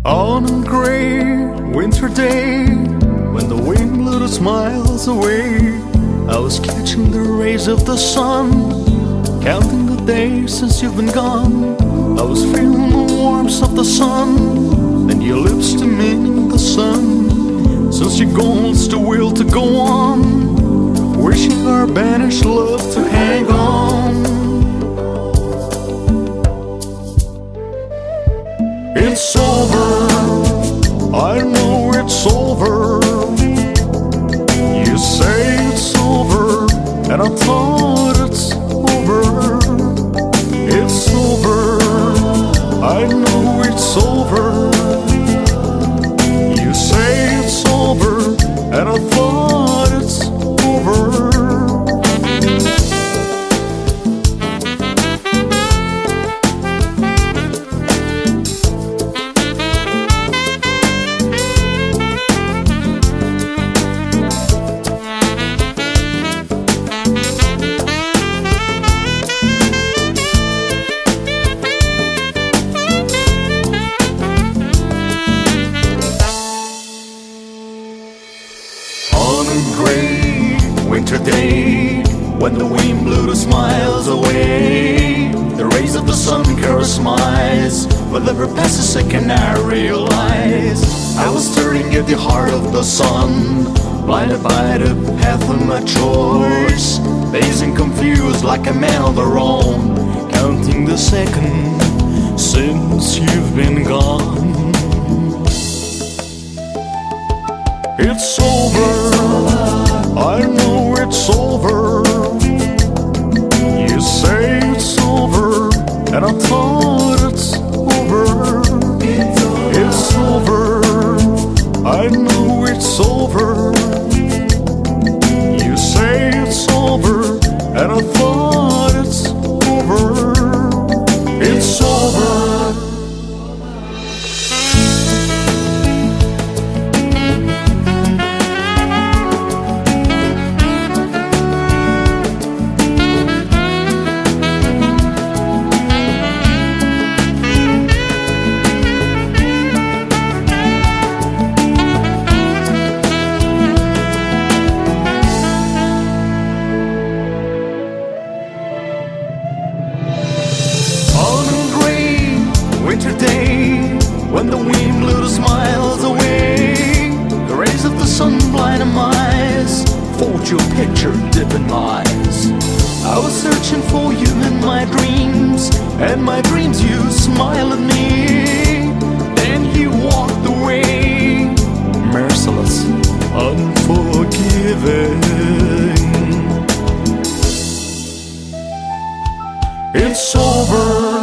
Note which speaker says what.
Speaker 1: On a gray winter day, when the wind blew the smiles away, I was catching the rays of the sun, counting the days since you've been gone. I was feeling the warmth of the sun, and your lips to me in the sun. Since you're gone, it's the will to go on, wishing our banished love to hang on. It's over, I know it's over. You say it's over, and I thought it's over. It's over, I know it's over. You say it's over, and I thought it's over. On a gray winter day, when the wind blew the smiles away, the rays of the sun caress my eyes. But every passing second I realize I was staring at the heart of the sun, blinded by the path of my choice, dazed and confused like a man on their own, counting the seconds since you've been gone. It's over, I know it's over. You say it's over, and I thought it's over. It's over, I know it's over. You say it's over, and I thought it's over. It's over. Winter day, when the wind blew the smiles away, the rays of the sun blinded my eyes, forged your picture deep in my eyes. I was searching for you in my dreams, and my dreams you smiled at me. Then you walked away, merciless, unforgiving. It's over,